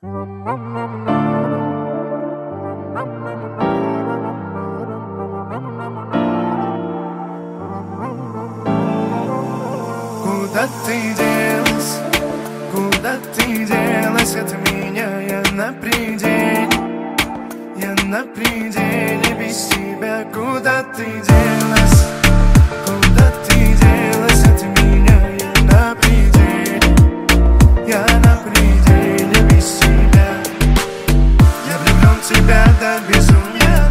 Куда ты делась? Куда ты делась от меня? Я на пределе, я на пределе без тебя. Куда ты делась? Куда ты делась от меня? Я на пределе, я на пределе без тебя. Я влюблен в тебя до безумия.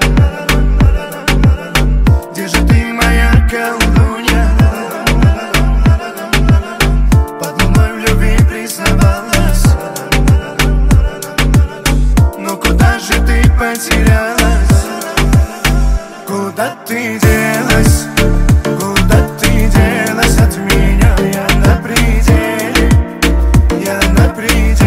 Где же ты, моя колдунья? Под луной в любви признавалась. Но куда же ты потерялась? Куда ты делась? Куда ты делась от меня? Я на пределе, я на пределе.